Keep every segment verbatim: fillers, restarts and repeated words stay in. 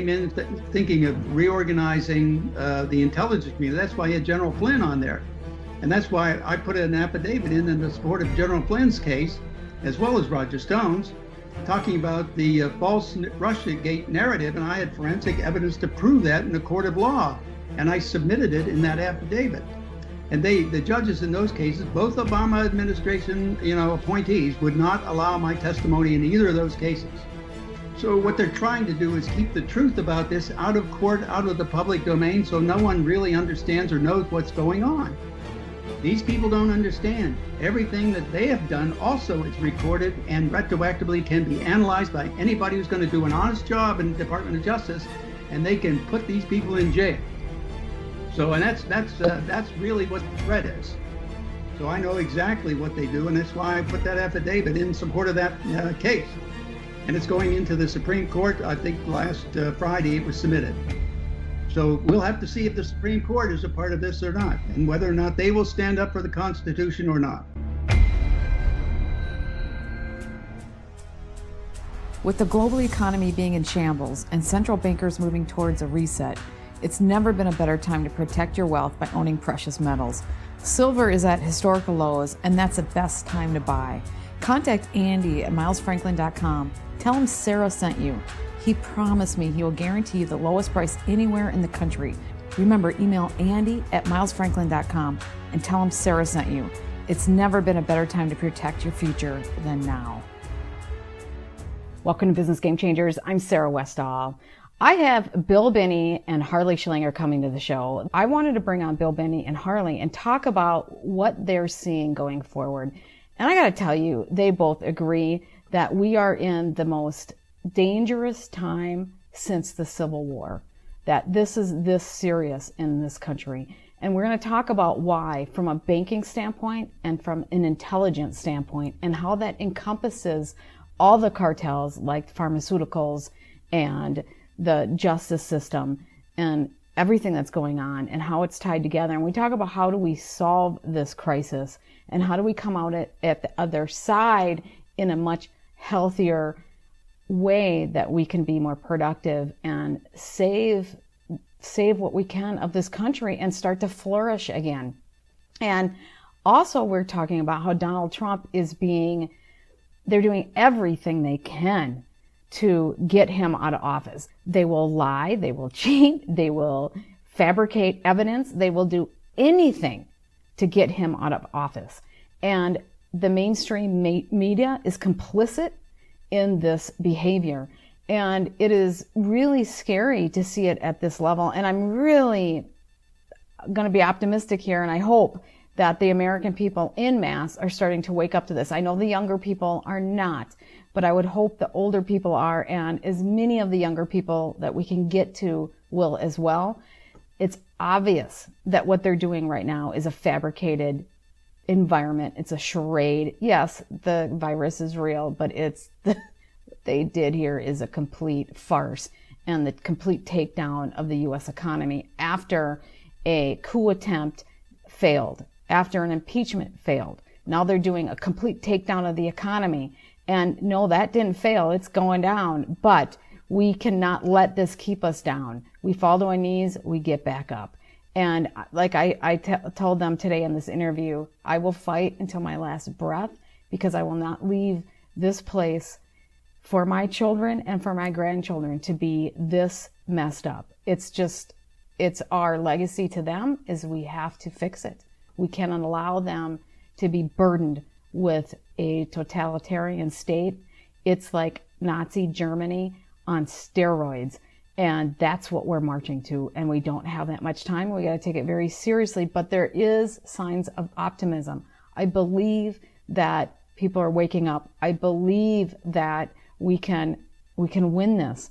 came in th- thinking of reorganizing uh, the intelligence community. That's why he had General Flynn on there. And that's why I put an affidavit in in the support of General Flynn's case, as well as Roger Stone's, talking about the uh, false Russiagate narrative. And I had forensic evidence to prove that in the court of law. And I submitted it in that affidavit. And they, the judges in those cases, both Obama administration, you know, appointees, would not allow my testimony in either of those cases. So what they're trying to do is keep the truth about this out of court, out of the public domain, so no one really understands or knows what's going on. These people don't understand. Everything that they have done also is recorded and retroactively can be analyzed by anybody who's going to do an honest job in the Department of Justice, and they can put these people in jail. So, and that's that's uh, that's really what the threat is. So I know exactly what they do, and that's why I put that affidavit in support of that uh, case. And it's going into the Supreme Court. I think last uh, Friday it was submitted. So we'll have to see if the Supreme Court is a part of this or not, and whether or not they will stand up for the Constitution or not. With the global economy being in shambles and central bankers moving towards a reset, it's never been a better time to protect your wealth by owning precious metals. Silver is at historical lows, and that's the best time to buy. Contact Andy at miles franklin dot com. Tell him Sarah sent you. He promised me he will guarantee the lowest price anywhere in the country. Remember, email Andy at miles franklin dot com and tell him Sarah sent you. It's never been a better time to protect your future than now. Welcome to Business Game Changers. I'm Sarah Westall. I have Bill Binney and Harley Schillinger coming to the show. I wanted to bring on Bill Binney and Harley and talk about what they're seeing going forward. And I got to tell you, they both agree that we are in the most dangerous time since the Civil War, that this is this serious in this country. And we're going to talk about why from a banking standpoint and from an intelligence standpoint, and how that encompasses all the cartels like pharmaceuticals and the justice system and everything that's going on and how it's tied together. And we talk about how do we solve this crisis and how do we come out at, at the other side in a much healthier way that we can be more productive and save save what we can of this country and start to flourish again. And also we're talking about how Donald Trump is being, they're doing everything they can to get him out of office. They will lie, they will cheat, they will fabricate evidence, they will do anything to get him out of office. And the mainstream ma- media is complicit in this behavior. And it is really scary to see it at this level. And I'm really going to be optimistic here, and I hope that the American people en masse are starting to wake up to this. I know the younger people are not, but I would hope the older people are, and as many of the younger people that we can get to will as well. It's obvious that what they're doing right now is a fabricated environment. It's a charade. Yes, the virus is real, but it's the, what they did here is a complete farce and the complete takedown of the U S economy after a coup attempt failed, after an impeachment failed. Now they're doing a complete takedown of the economy. And no, that didn't fail. It's going down. But we cannot let this keep us down. We fall to our knees, we get back up. And like I, I t- told them today in this interview, I will fight until my last breath because I will not leave this place for my children and for my grandchildren to be this messed up. It's just, it's our legacy to them is we have to fix it. We cannot allow them to be burdened with a totalitarian state. It's like Nazi Germany on steroids. And that's what we're marching to. And we don't have that much time. We got to take it very seriously. But there is signs of optimism. I believe that people are waking up. I believe that we can we can win this.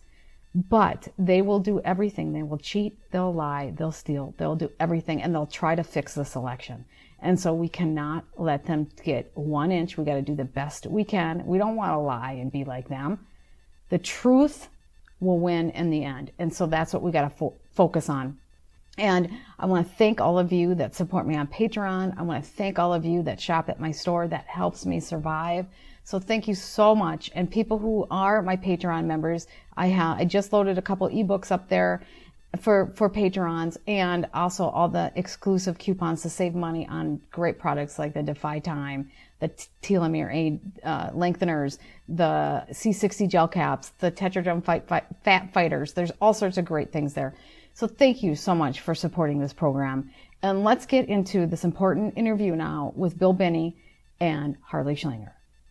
But they will do everything. They will cheat. They'll lie. They'll steal. They'll do everything. And they'll try to fix this election. And so we cannot let them get one inch. We got to do the best we can. We don't want to lie and be like them. The truth will win in the end. And so that's what we got to fo- focus on. And I want to thank all of you that support me on Patreon. I want to thank all of you that shop at my store. That helps me survive. So thank you so much. And people who are my Patreon members, I have I just loaded a couple ebooks up there for for Patrons, and also all the exclusive coupons to save money on great products like the Defy Time, the telomere aid uh, lengtheners, the C sixty gel caps, the Tetraderm fight, fight, fat fighters. There's all sorts of great things there. So thank you so much for supporting this program. And let's get into this important interview now with Bill Binney and Harley Schlinger.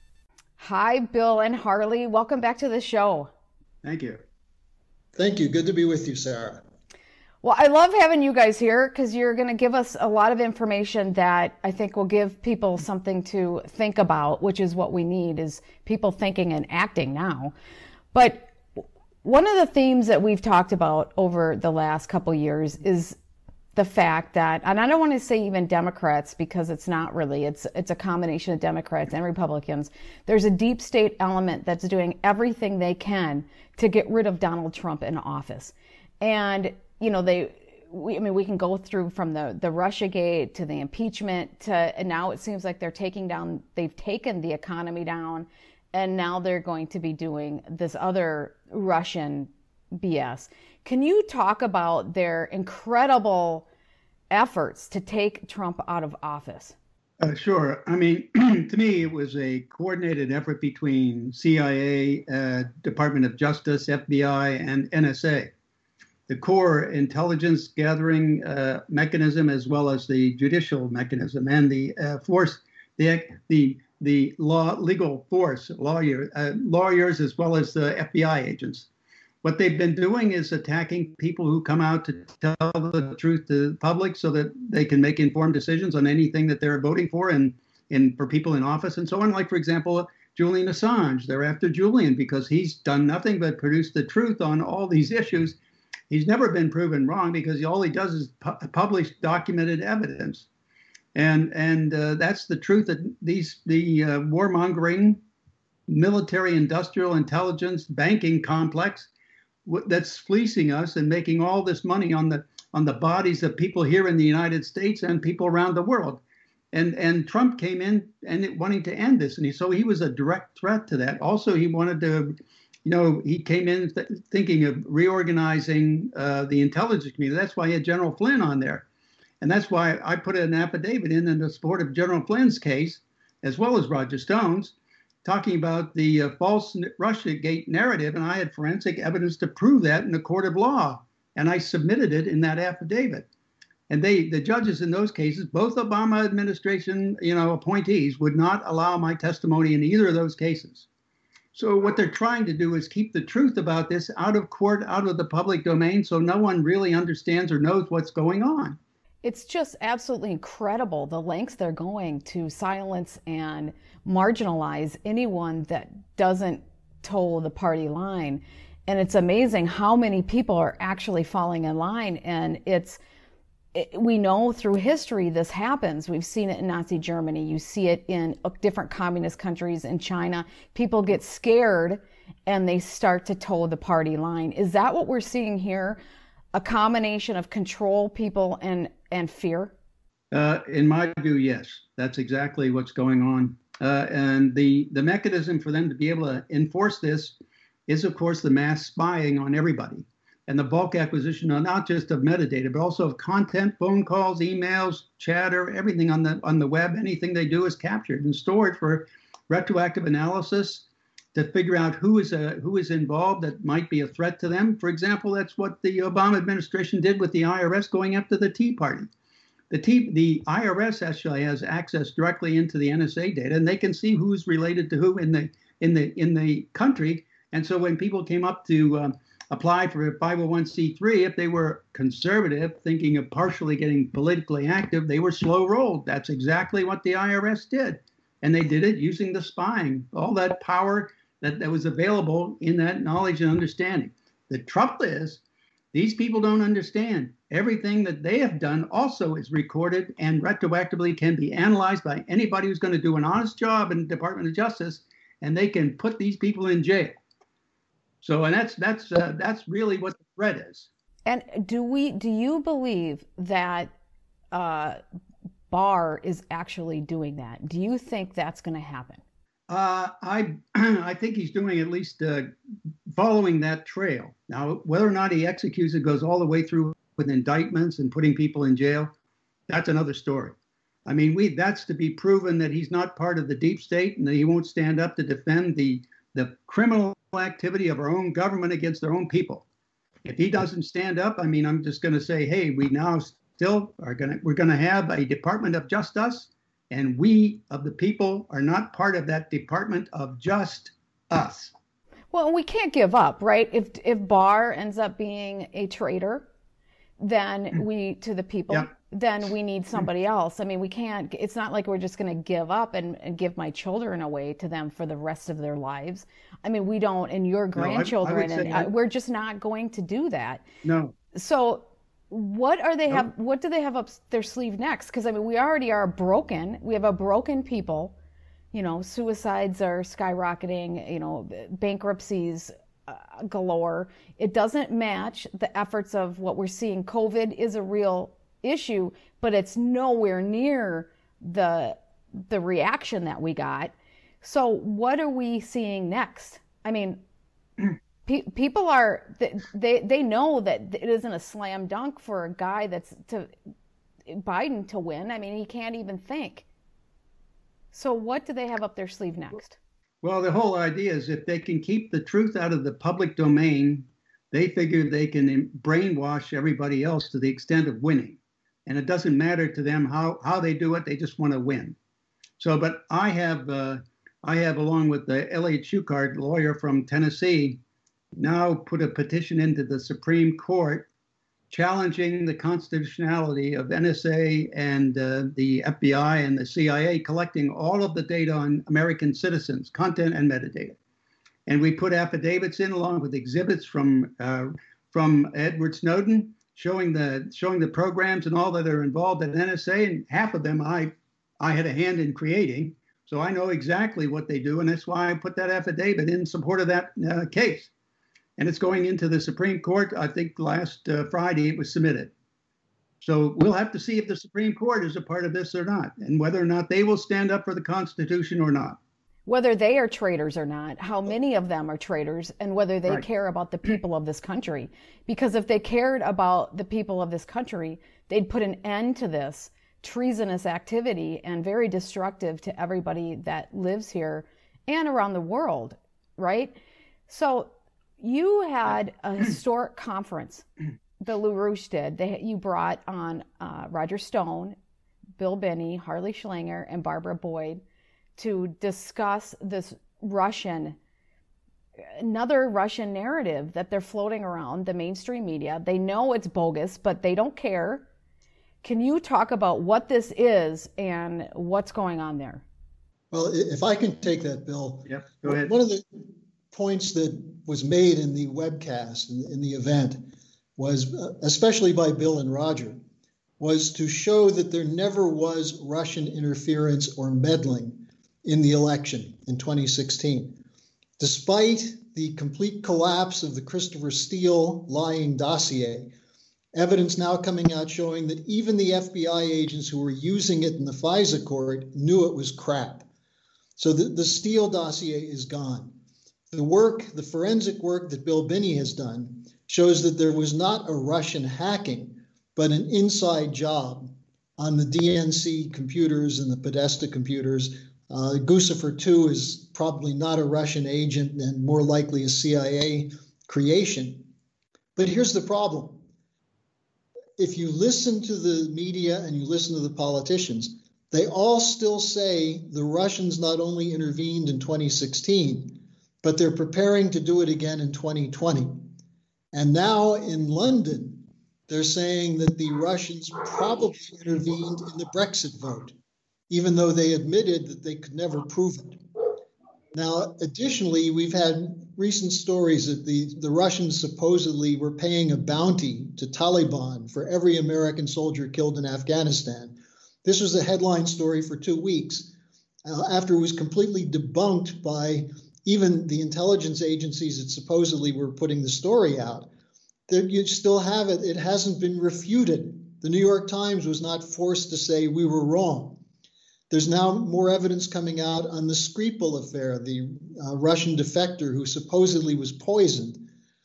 Hi, Bill and Harley. Welcome back to the show. Thank you. Thank you. Good to be with you, Sarah. Well, I love having you guys here because you're going to give us a lot of information that I think will give people something to think about, which is what we need, is people thinking and acting now. But one of the themes that we've talked about over the last couple of years is the fact that, and I don't want to say even Democrats because it's not really, it's it's a combination of Democrats and Republicans. There's a deep state element that's doing everything they can to get rid of Donald Trump in office. And you know, they, we, I mean, we can go through from the, the Russiagate to the impeachment to, and now it seems like they're taking down, they've taken the economy down, and now they're going to be doing this other Russian B S. Can you talk about their incredible efforts to take Trump out of office? Uh, sure. I mean, to me, it was a coordinated effort between C I A, uh, Department of Justice, F B I, and N S A. The core intelligence gathering uh, mechanism, as well as the judicial mechanism and the uh, force, the the the law legal force, lawyer, uh, lawyers, as well as the F B I agents. What they've been doing is attacking people who come out to tell the truth to the public, so that they can make informed decisions on anything that they're voting for, and and for people in office and so on. Like, for example, Julian Assange. They're after Julian because he's done nothing but produce the truth on all these issues. He's never been proven wrong because all he does is pu- publish documented evidence, and and uh, that's the truth that these the uh, warmongering, military-industrial intelligence banking complex w- that's fleecing us and making all this money on the on the bodies of people here in the United States and people around the world, and and Trump came in and it, wanting to end this, and he, so he was a direct threat to that. Also, he wanted to. You know, he came in th- thinking of reorganizing uh, the intelligence community. That's why he had General Flynn on there. And that's why I put an affidavit in in the support of General Flynn's case, as well as Roger Stone's, talking about the uh, false Russiagate narrative. And I had forensic evidence to prove that in the court of law. And I submitted it in that affidavit. And they, the judges in those cases, both Obama administration, you know, appointees, would not allow my testimony in either of those cases. So what they're trying to do is keep the truth about this out of court, out of the public domain, so no one really understands or knows what's going on. It's just absolutely incredible the lengths they're going to silence and marginalize anyone that doesn't toe the party line. And it's amazing how many people are actually falling in line. And it's it, we know through history this happens. We've seen it in Nazi Germany. You see it in different communist countries in China. People get scared and they start to toe the party line. Is that what we're seeing here? A combination of control people and, and fear? Uh, in my view, yes. That's exactly what's going on. Uh, and the, the mechanism for them to be able to enforce this is, of course, the mass spying on everybody. And the bulk acquisition, not just of metadata, but also of content, phone calls, emails, chatter, everything on the on the web. Anything they do is captured and stored for retroactive analysis to figure out who is a, who is involved that might be a threat to them. For example, that's what the Obama administration did with the I R S going after the Tea Party. The, Tea, the I R S actually has access directly into the N S A data, and they can see who's related to who in the in the in the country. And so when people came up to um, apply for a five oh one c three, if they were conservative, thinking of partially getting politically active, they were slow rolled. That's exactly what the I R S did. And they did it using the spying, all that power that, that was available in that knowledge and understanding. The trouble is, these people don't understand. Everything that they have done also is recorded and retroactively can be analyzed by anybody who's going to do an honest job in the Department of Justice, and they can put these people in jail. So, and that's that's uh, that's really what the threat is. And do we? Do you believe that uh, Barr is actually doing that? Do you think that's going to happen? Uh, I I think he's doing at least uh, following that trail. Now, whether or not he executes it, goes all the way through with indictments and putting people in jail, that's another story. I mean, we that's to be proven that he's not part of the deep state and that he won't stand up to defend the the criminal activity of our own government against their own people. If he doesn't stand up, I mean, I'm just going to say, hey, we now still are going to we're going to have a Department of Justice. And we of the people are not part of that Department of Just Us. Well, we can't give up, right? If if Barr ends up being a traitor, then we to the people, yep. then we need somebody else. I mean, we can't. It's not like we're just going to give up and, and give my children away to them for the rest of their lives. I mean, we don't, and your grandchildren, no, I, I and I, we're just not going to do that. No. So. What are they have? What do they have up their sleeve next? Because I mean, we already are broken. We have a broken people. You know, suicides are skyrocketing. You know, bankruptcies uh, galore. It doesn't match the efforts of what we're seeing. COVID is a real issue, but it's nowhere near the the reaction that we got. So, what are we seeing next? I mean. People are, they they know that it isn't a slam dunk for a guy that's to Biden to win. I mean, he can't even think. So what do they have up their sleeve next? Well, the whole idea is if they can keep the truth out of the public domain, they figure they can brainwash everybody else to the extent of winning. And it doesn't matter to them how, how they do it. They just want to win. So, but I have, uh, I have, along with the Elliot Shukart, lawyer from Tennessee, now put a petition into the Supreme Court challenging the constitutionality of N S A and uh, the F B I and the C I A collecting all of the data on American citizens, content and metadata. And we put affidavits in along with exhibits from uh, from Edward Snowden showing the showing the programs and all that are involved at N S A, and half of them I I had a hand in creating. So I know exactly what they do, and that's why I put that affidavit in support of that uh, case. And it's going into the Supreme Court. I think last uh, Friday it was submitted. So we'll have to see if the Supreme Court is a part of this or not, and whether or not they will stand up for the Constitution or not. Whether they are traitors or not, how many of them are traitors, and whether they right. care about the people of this country. Because if they cared about the people of this country, they'd put an end to this treasonous activity and very destructive to everybody that lives here and around the world, right? So you had a historic conference, the LaRouche did. They, you brought on uh, Roger Stone, Bill Binney, Harley Schlinger, and Barbara Boyd to discuss this Russian, another Russian narrative that they're floating around the mainstream media. They know it's bogus, but they don't care. Can you talk about what this is and what's going on there? Well, if I can take that, Bill. Yep, go ahead. One of the points that was made in the webcast, in, in the event, was, uh, especially by Bill and Roger, was to show that there never was Russian interference or meddling in the election in twenty sixteen. Despite the complete collapse of the Christopher Steele lying dossier, evidence now coming out showing that even the F B I agents who were using it in the FISA court knew it was crap. So the, the Steele dossier is gone. The work, the forensic work that Bill Binney has done shows that there was not a Russian hacking, but an inside job on the D N C computers and the Podesta computers. Uh, Guccifer two is probably not a Russian agent and more likely a C I A creation. But here's the problem. If you listen to the media and you listen to the politicians, they all still say the Russians not only intervened in twenty sixteen, but they're preparing to do it again in twenty twenty. And now in London, they're saying that the Russians probably intervened in the Brexit vote, even though they admitted that they could never prove it. Now, additionally, we've had recent stories that the, the Russians supposedly were paying a bounty to Taliban for every American soldier killed in Afghanistan. This was a headline story for two weeks uh, after it was completely debunked by even the intelligence agencies that supposedly were putting the story out. There, you still have it. It hasn't been refuted. The New York Times was not forced to say we were wrong. There's now more evidence coming out on the Skripal affair, the uh, Russian defector who supposedly was poisoned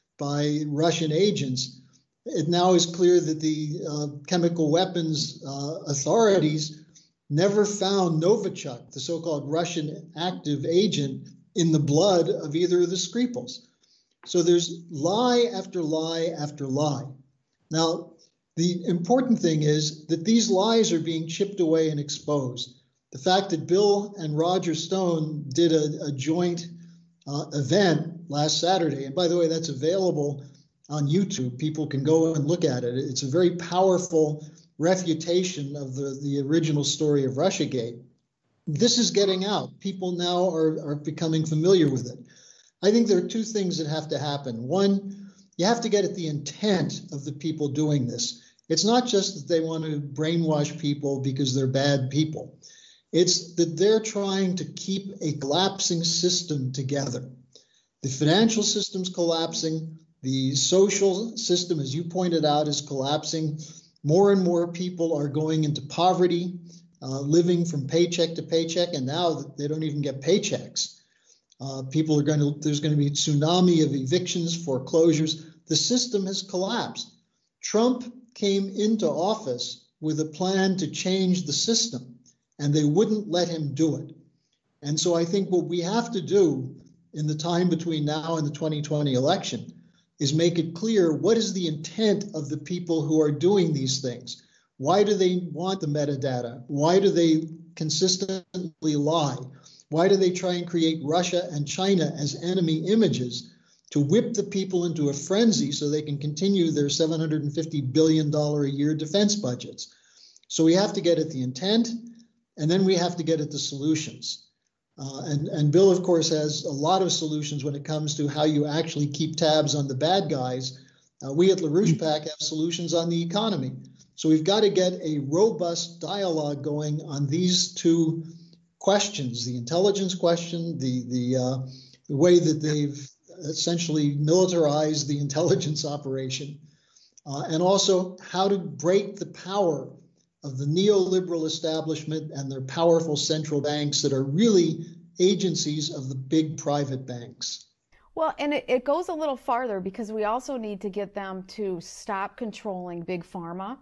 by Russian agents. It now is clear that the uh, chemical weapons uh, authorities never found Novichok, the so-called Russian active agent, in the blood of either of the Skripals. So there's lie after lie after lie. Now, the important thing is that these lies are being chipped away and exposed. The fact that Bill and Roger Stone did a, a joint uh, event last Saturday, and by the way, that's available on YouTube. People can go and look at it. It's a very powerful refutation of the, the original story of Russiagate. This is getting out. People now are, are becoming familiar with it. I think there are two things that have to happen. One, you have to get at the intent of the people doing this. It's not just that they want to brainwash people because they're bad people. It's that they're trying to keep a collapsing system together. The financial system's collapsing. The social system, as you pointed out, is collapsing. More and more people are going into poverty, uh, living from paycheck to paycheck, and now they don't even get paychecks. Uh, people are going to, there's going to be a tsunami of evictions, foreclosures. The system has collapsed. Trump came into office with a plan to change the system, and they wouldn't let him do it. And so I think what we have to do in the time between now and the twenty twenty election is make it clear what is the intent of the people who are doing these things. Why do they want the metadata? Why do they consistently lie? Why do they try and create Russia and China as enemy images to whip the people into a frenzy so they can continue their seven hundred fifty billion dollars a year defense budgets? So we have to get at the intent, and then we have to get at the solutions. Uh, and, and Bill, of course, has a lot of solutions when it comes to how you actually keep tabs on the bad guys. Uh, we at LaRouche PAC have solutions on the economy. So we've got to get a robust dialogue going on these two questions, the intelligence question, the, the, uh, the way that they've essentially militarized the intelligence operation, uh, and also how to break the power of the neoliberal establishment and their powerful central banks that are really agencies of the big private banks. Well, and it, it goes a little farther because we also need to get them to stop controlling big pharma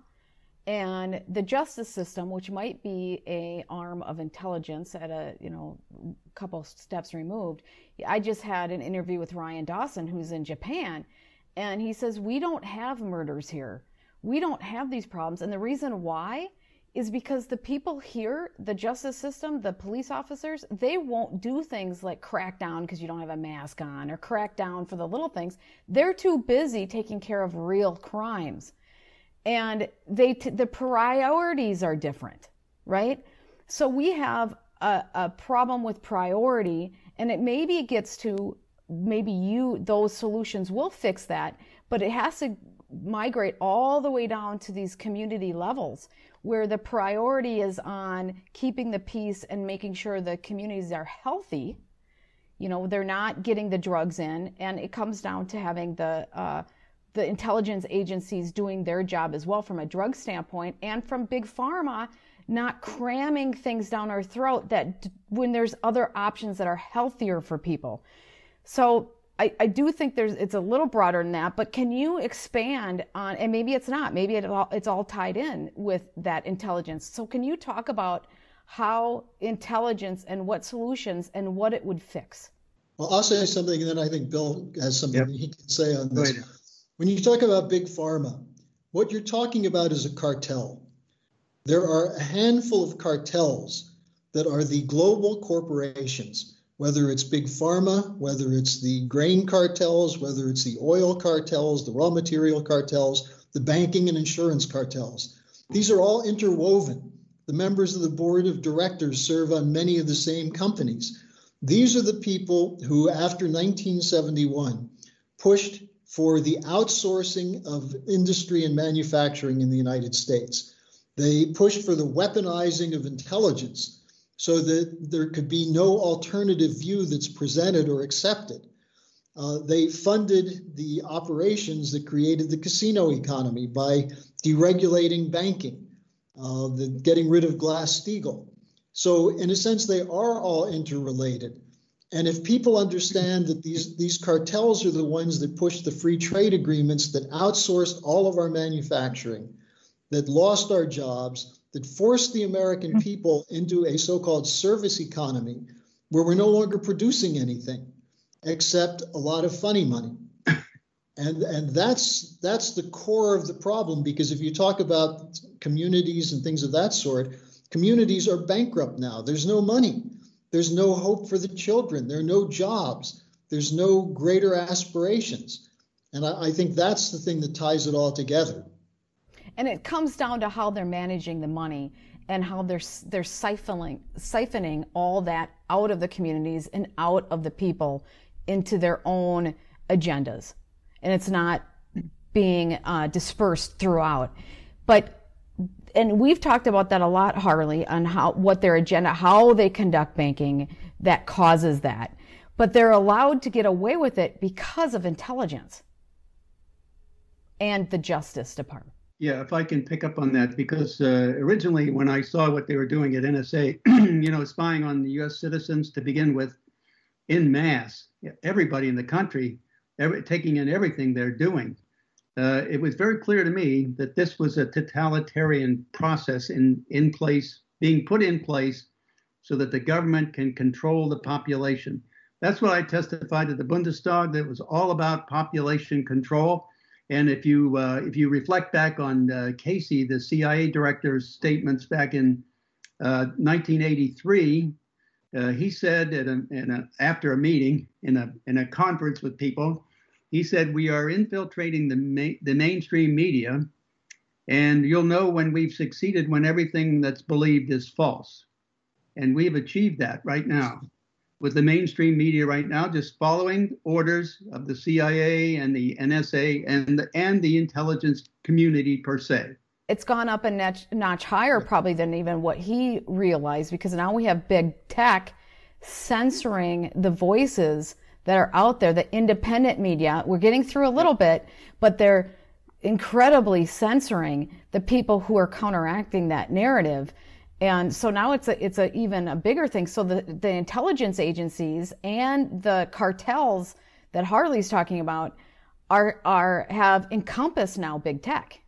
and the justice system, which might be a arm of intelligence at a, you know, couple steps removed. I just had an interview with Ryan Dawson, who's in Japan, and he says, we don't have murders here. We don't have these problems. And the reason why is because the people here, the justice system, the police officers, they won't do things like crack down because you don't have a mask on or crack down for the little things. They're too busy taking care of real crimes. And they t- the priorities are different, right? So we have a, a problem with priority, and it maybe it gets to, maybe you, those solutions will fix that, but it has to migrate all the way down to these community levels where the priority is on keeping the peace and making sure the communities are healthy. You know, they're not getting the drugs in, and it comes down to having the uh, the intelligence agencies doing their job as well from a drug standpoint, and from big pharma not cramming things down our throat that when there's other options that are healthier for people. So I, I do think there's it's a little broader than that, but can you expand on, and maybe it's not, maybe it all, it's all tied in with that intelligence. So can you talk about how intelligence and what solutions and what it would fix? Well, I'll say something, and then I think Bill has something Yep. he can say on this. Right. When you talk about big pharma, what you're talking about is a cartel. There are a handful of cartels that are the global corporations, whether it's big pharma, whether it's the grain cartels, whether it's the oil cartels, the raw material cartels, the banking and insurance cartels. These are all interwoven. The members of the board of directors serve on many of the same companies. These are the people who, after nineteen seventy-one, pushed for the outsourcing of industry and manufacturing in the United States. They pushed for the weaponizing of intelligence so that there could be no alternative view that's presented or accepted. Uh, they funded the operations that created the casino economy by deregulating banking, uh, the, getting rid of Glass-Steagall. So in a sense, they are all interrelated. And if people understand that these, these cartels are the ones that push the free trade agreements, that outsourced all of our manufacturing, that lost our jobs, that forced the American people into a so-called service economy where we're no longer producing anything except a lot of funny money. And, and that's, that's the core of the problem, because if you talk about communities and things of that sort, communities are bankrupt now. There's no money. There's no hope for the children. There are no jobs. There's no greater aspirations. And I, I think that's the thing that ties it all together. And it comes down to how they're managing the money and how they're they're siphoning siphoning all that out of the communities and out of the people into their own agendas. And it's not being uh, dispersed throughout. But and we've talked about that a lot, Harley, on how what their agenda, how they conduct banking that causes that. But they're allowed to get away with it because of intelligence and the Justice Department. Yeah, if I can pick up on that, because uh, originally when I saw what they were doing at N S A, you know, spying on the U S citizens to begin with, en masse, everybody in the country, every, taking in everything they're doing, uh, it was very clear to me that this was a totalitarian process in, in place, being put in place so that the government can control the population. That's what I testified to the Bundestag, that it was all about population control. And if you uh, if you reflect back on uh, Casey, the C I A director's statements back in uh, nineteen eighty-three, uh, he said at a, in a, after a meeting in a in a conference with people, he said, "We are infiltrating the ma- the mainstream media, and you'll know when we've succeeded when everything that's believed is false." And we've achieved that right now, with the mainstream media right now just following orders of the C I A and the N S A and the, and the intelligence community per se. It's gone up a notch, notch higher probably than even what he realized, because now we have big tech censoring the voices that are out there, the independent media. We're getting through a little bit, but they're incredibly censoring the people who are counteracting that narrative. And so now it's a it's a even a bigger thing. So the, the intelligence agencies and the cartels that Harley's talking about are are have encompassed now big tech.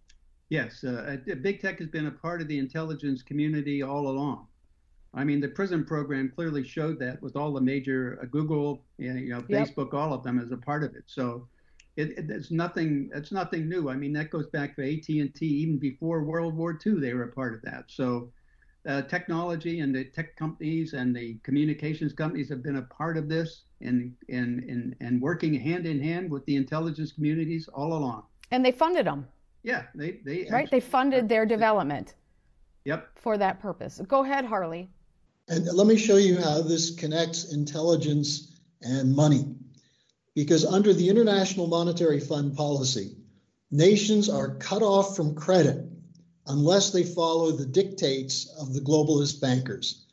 Yes, uh, big tech has been a part of the intelligence community all along. I mean, the PRISM program clearly showed that, with all the major uh, Google, you know, Facebook, yep. all of them as a part of it. So it, it, it's nothing. It's nothing new. I mean, that goes back to A T and T. Even before World War Two, they were a part of that. So. Uh, technology and the tech companies and the communications companies have been a part of this, and and and and working hand in hand with the intelligence communities all along. And they funded them. Yeah, they they right. Actually, they funded their development. Yep. For that purpose. Go ahead, Harley. And let me show you how this connects intelligence and money, because under the International Monetary Fund policy, nations are cut off from credit unless they follow the dictates of the globalist bankers.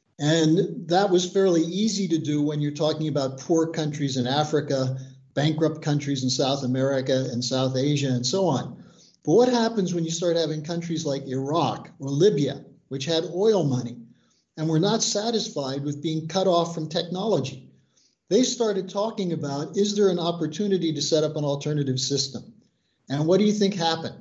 And that was fairly easy to do when you're talking about poor countries in Africa, bankrupt countries in South America and South Asia, and so on. But what happens when you start having countries like Iraq or Libya, which had oil money, and were not satisfied with being cut off from technology? They started talking about, is there an opportunity to set up an alternative system? And what do you think happened?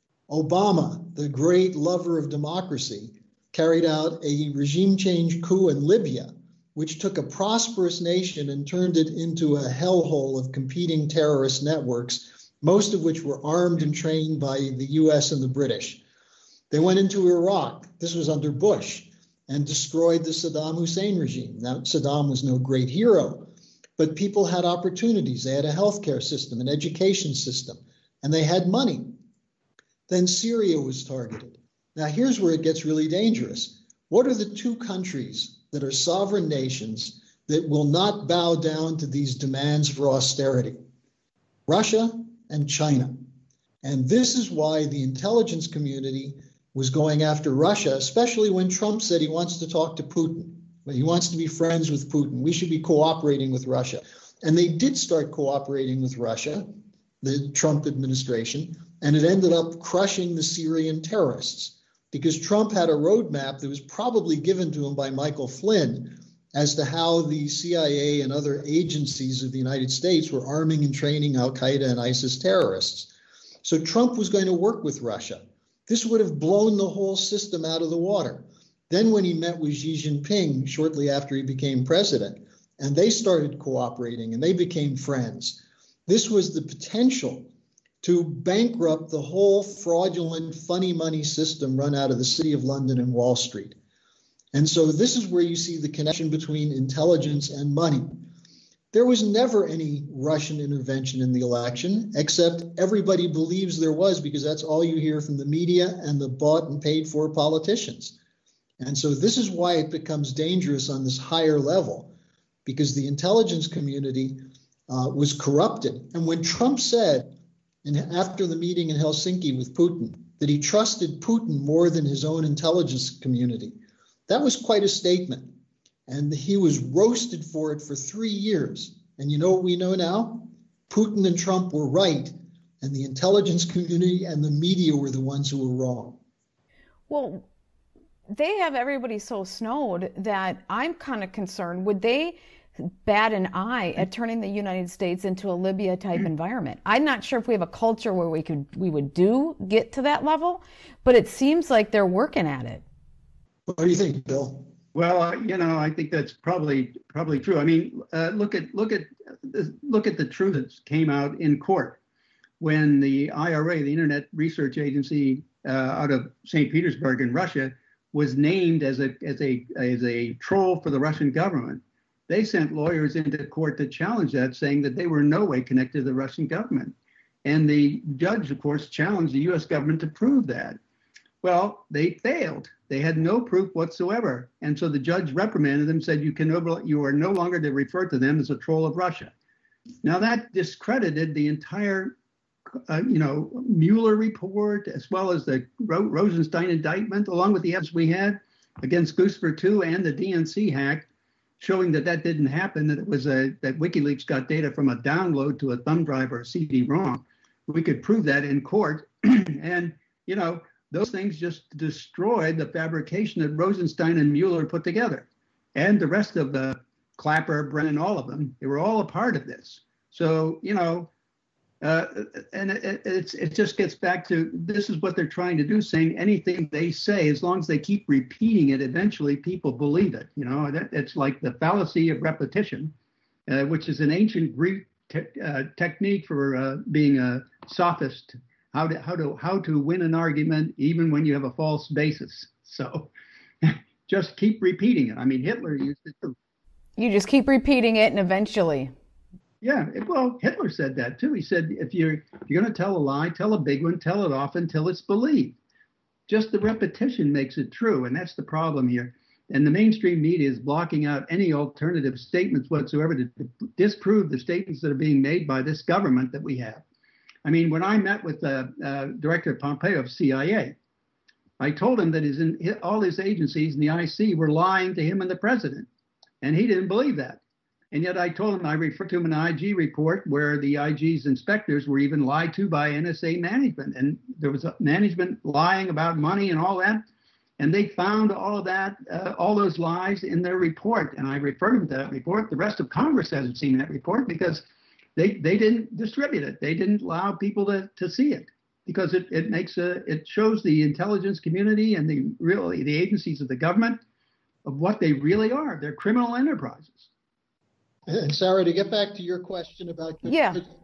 Obama, the great lover of democracy, carried out a regime change coup in Libya, which took a prosperous nation and turned it into a hellhole of competing terrorist networks, most of which were armed and trained by the U S and the British. They went into Iraq, this was under Bush, and destroyed the Saddam Hussein regime. Now, Saddam was no great hero, but people had opportunities. They had a healthcare system, an education system, and they had money. Then Syria was targeted. Now, here's where it gets really dangerous. What are the two countries that are sovereign nations that will not bow down to these demands for austerity? Russia and China. And this is why the intelligence community was going after Russia, especially when Trump said he wants to talk to Putin. He wants to be friends with Putin. We should be cooperating with Russia. And they did start cooperating with Russia, the Trump administration, and it ended up crushing the Syrian terrorists. because Trump had a roadmap that was probably given to him by Michael Flynn as to how the C I A and other agencies of the United States were arming and training al-Qaeda and ISIS terrorists. So Trump was going to work with Russia. This would have blown the whole system out of the water. Then when he met with Xi Jinping shortly after he became president, and they started cooperating and they became friends, this was the potential to bankrupt the whole fraudulent funny money system run out of the City of London and Wall Street. And so this is where you see the connection between intelligence and money. There was never any Russian intervention in the election, except everybody believes there was, because that's all you hear from the media and the bought and paid for politicians. And so this is why it becomes dangerous on this higher level, because the intelligence community uh, was corrupted. And when Trump said, and after the meeting in Helsinki with Putin, that he trusted Putin more than his own intelligence community, that was quite a statement. And he was roasted for it for three years. And you know what we know now? Putin and Trump were right, and the intelligence community and the media were the ones who were wrong. Well, they have everybody so snowed that I'm kind of concerned. Would they bat an eye at turning the United States into a Libya type environment? I'm not sure if we have a culture where we could we would do get to that level, but it seems like they're working at it. What do you think, Bill? Well, uh, you know, I think that's probably probably true. I mean, uh, look at look at look at the truth that came out in court when the I R A, the Internet Research Agency uh, out of Saint Petersburg in Russia, was named as a as a as a troll for the Russian government. They sent lawyers into court to challenge that, saying that they were in no way connected to the Russian government. And the judge, of course, challenged the U S government to prove that. Well, they failed. They had no proof whatsoever. And so the judge reprimanded them, said, you can no, you are no longer to refer to them as a troll of Russia. Now that discredited the entire, uh, you know, Mueller report, as well as the Ro- Rosenstein indictment, along with the evidence we had against Guccifer two and the D N C hack, showing that that didn't happen, that it was a, that WikiLeaks got data from a download to a thumb drive or a C D ROM. We could prove that in court. And, you know, those things just destroyed the fabrication that Rosenstein and Mueller put together. And the rest of the Clapper, Brennan, all of them, they were all a part of this. So, you know, uh, and it, it's, it just gets back to, this is what they're trying to do, saying anything they say, as long as they keep repeating it, eventually people believe it. You know, that, it's like the fallacy of repetition, uh, which is an ancient Greek te- uh, technique for uh, being a sophist. How to how to how to win an argument even when you have a false basis. So just keep repeating it. I mean, Hitler used it too. You just keep repeating it, and eventually. Yeah, well, Hitler said that too. He said, if you're if you're going to tell a lie, tell a big one, tell it often until it's believed. Just the repetition makes it true, and that's the problem here. And the mainstream media is blocking out any alternative statements whatsoever to disprove the statements that are being made by this government that we have. I mean, when I met with uh, uh, Director Pompeo of C I A, I told him that his, all his agencies in the I C were lying to him and the president, and he didn't believe that. And yet I told him, I referred to him an I G report where the I G's inspectors were even lied to by N S A management, and there was a management lying about money and all that, and they found all of that, uh, all those lies in their report, and I referred him to that report. The rest of Congress hasn't seen that report because They they didn't distribute it. They didn't allow people to, to see it because it, it makes a it shows the intelligence community and the really the agencies of the government of what they really are. They're criminal enterprises. And Sarah, to get back to your question about could, yeah. could,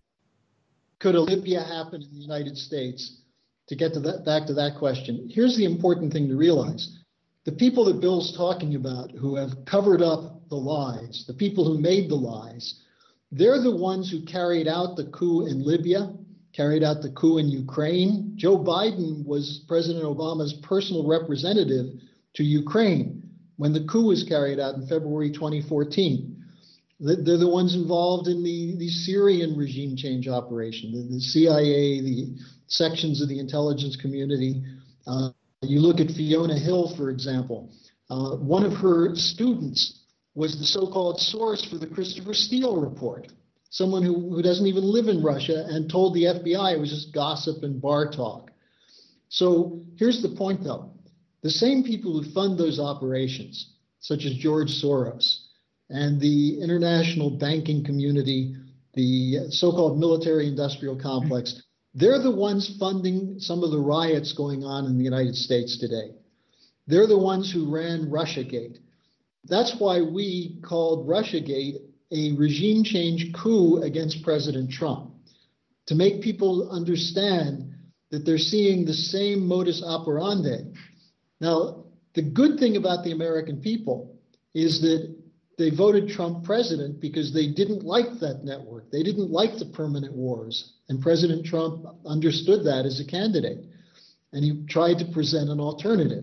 could a Libya happen in the United States? To get to that back to that question, here's the important thing to realize: the people that Bill's talking about who have covered up the lies, the people who made the lies, they're the ones who carried out the coup in Libya, carried out the coup in Ukraine. Joe Biden was President Obama's personal representative to Ukraine when the coup was carried out in February twenty fourteen. They're the ones involved in the, the Syrian regime change operation, the, the C I A, the sections of the intelligence community. Uh, you look at Fiona Hill, for example. Uh, one of her students was the so-called source for the Christopher Steele report, someone who, who doesn't even live in Russia and told the F B I it was just gossip and bar talk. So here's the point, though. The same people who fund those operations, such as George Soros and the international banking community, the so-called military-industrial complex, they're the ones funding some of the riots going on in the United States today. They're the ones who ran Russiagate. That's why we called Russiagate a regime change coup against President Trump, to make people understand that they're seeing the same modus operandi. Now, the good thing about the American people is that they voted Trump president because they didn't like that network. They didn't like the permanent wars. And President Trump understood that as a candidate. And he tried to present an alternative.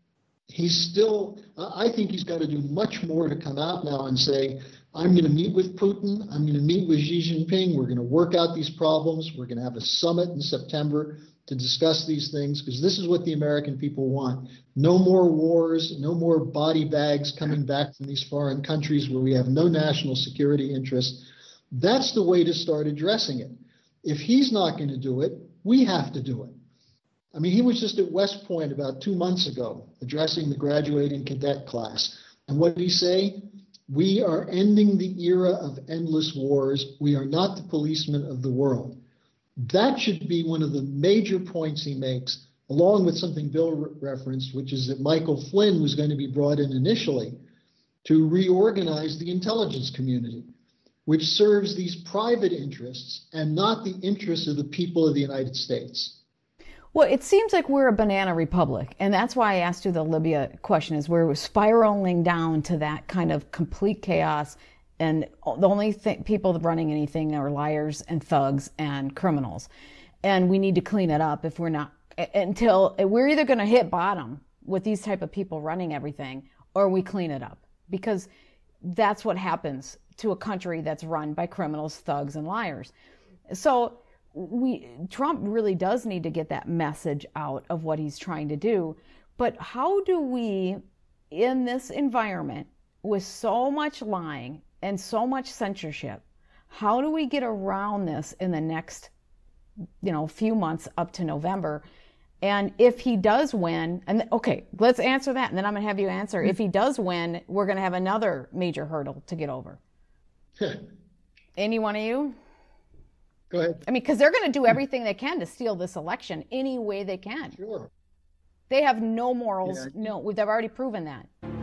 He's still, I think he's got to do much more to come out now and say, I'm going to meet with Putin. I'm going to meet with Xi Jinping. We're going to work out these problems. We're going to have a summit in September to discuss these things, because this is what the American people want. No more wars, no more body bags coming back from these foreign countries where we have no national security interest. That's the way to start addressing it. If he's not going to do it, we have to do it. I mean, he was just at West Point about two months ago addressing the graduating cadet class. And what did he say? We are ending the era of endless wars. We are not the policemen of the world. That should be one of the major points he makes, along with something Bill re- referenced, which is that Michael Flynn was going to be brought in initially to reorganize the intelligence community, which serves these private interests and not the interests of the people of the United States. Well, it seems like we're a banana republic, and that's why I asked you the Libya question, is we're spiraling down to that kind of complete chaos, and the only th- people running anything are liars and thugs and criminals. And we need to clean it up if we're not, until we're either going to hit bottom with these type of people running everything, or we clean it up, because that's what happens to a country that's run by criminals, thugs, and liars. So we Trump really does need to get that message out of what he's trying to do. But how do we, in this environment with so much lying and so much censorship, how do we get around this in the next, you know, few months up to November? And if he does win, and okay, let's answer that, and then I'm going to have you answer. If he does win, we're going to have another major hurdle to get over. Any one of you? Go ahead. I mean, because they're going to do everything they can to steal this election any way they can. Sure. They have no morals. Yeah. No, they've already proven that.